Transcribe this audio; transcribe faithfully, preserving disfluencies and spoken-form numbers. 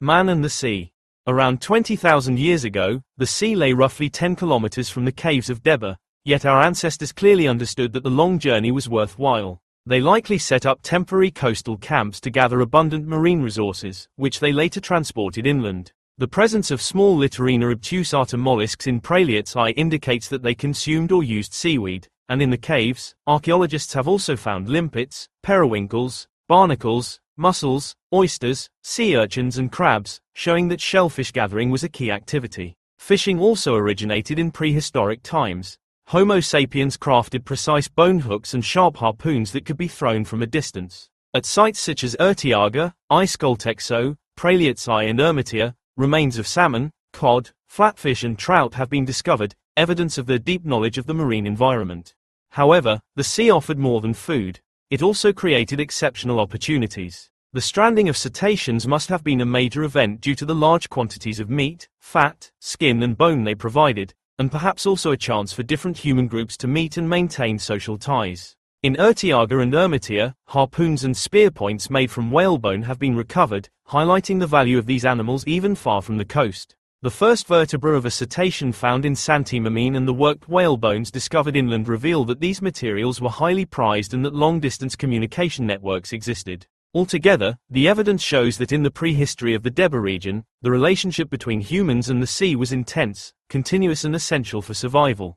Man and the sea. Around twenty thousand years ago, the sea lay roughly ten kilometers from the caves of Deba, yet our ancestors clearly understood that the long journey was worthwhile. They likely set up temporary coastal camps to gather abundant marine resources, which they later transported inland. The presence of small Littorina obtusata mollusks in Praliots I indicates that they consumed or used seaweed, and in the caves, archaeologists have also found limpets, periwinkles, barnacles, mussels, oysters, sea urchins and crabs, showing that shellfish gathering was a key activity. Fishing also originated in prehistoric times. Homo sapiens crafted precise bone hooks and sharp harpoons that could be thrown from a distance. At sites such as Urtiaga, Aiskoltexo, Praliots I and Ermitia, remains of salmon, cod, flatfish and trout have been discovered, evidence of their deep knowledge of the marine environment. However, the sea offered more than food. It also created exceptional opportunities. The stranding of cetaceans must have been a major event due to the large quantities of meat, fat, skin and bone they provided, and perhaps also a chance for different human groups to meet and maintain social ties. In Urtiaga and Ermitia, harpoons and spear points made from whalebone have been recovered, highlighting the value of these animals even far from the coast. The first vertebra of a cetacean found in Santimamine and the worked whalebones discovered inland reveal that these materials were highly prized and that long-distance communication networks existed. Altogether, the evidence shows that in the prehistory of the Deba region, the relationship between humans and the sea was intense, continuous and essential for survival.